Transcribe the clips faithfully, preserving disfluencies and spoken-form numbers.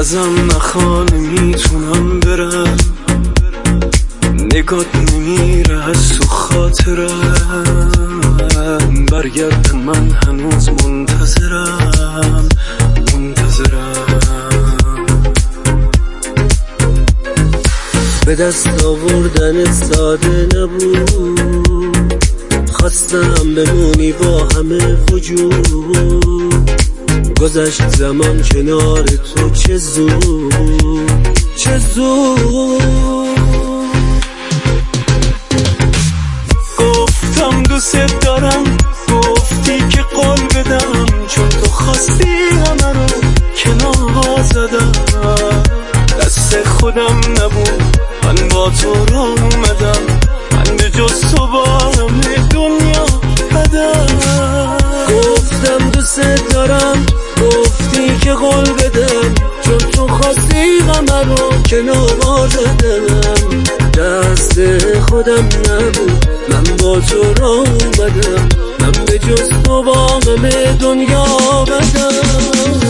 ازم نخواه نمیتونم برم، نگات نمیره از تو خاطرم، برگرد من هنوز منتظرم منتظرم. به دست آوردن ساده نبود، خواستم بمونی با همه وجود، گذشت زمان کنار تو چه زود چه زود. گفتم دوست دارم، گفتی که قول بدم، چون تو خواستی همه رو کنار زدم. دست خودم نبود، من با تو را اومدم، من به جز تو با همه دنیا بدم. گفتم دوست دارم، گفتی که قول بدم، چون تو خواستی غمه رو کنار زدم. دست خودم نبود، من با تو را اومدم، من به جز تو با همه دنیا بدم.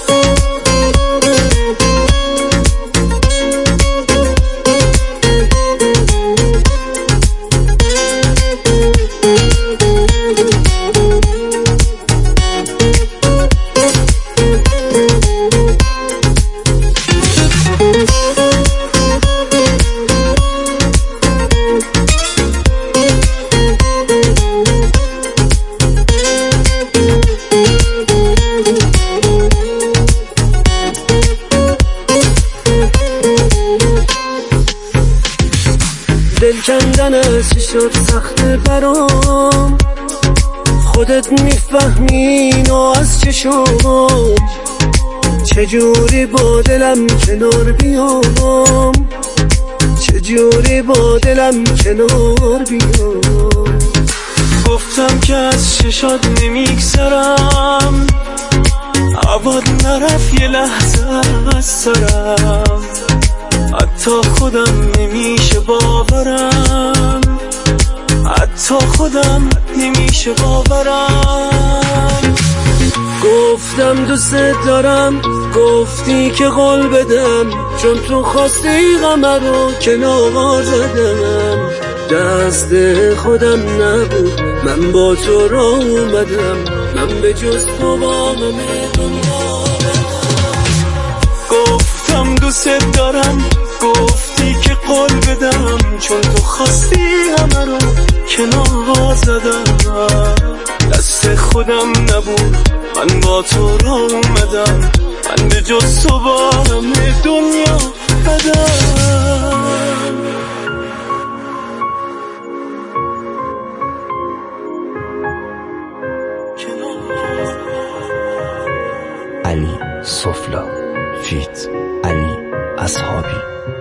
دل کندن از چی شد سخته برام، خودت میفهمی اینو از چه شد، چجوری با دلم کنار بیام، چجوری با دلم کنار بیام. گفتم که از چشات نمیگذرم، عباد نرفت یه لحظه از سرم، حتی خودم نمیشه باورم، حتی خودم نمیشه باورم. گفتم دوست دارم، گفتی که قول بدم، چون تو خواستی غمه رو کنار زدم. دست خودم نبود، من با تو را اومدم، من به جز تو با همه دنیا بدم. گفتم دوست دارم، گفتی که قول بدم، چون تو خواستی همه رو کنار زدم. دست خودم نبود، من با تو را اومدم، من به جز تو با همه دنیا بدم. علی سفلا فیت علی اصحابی.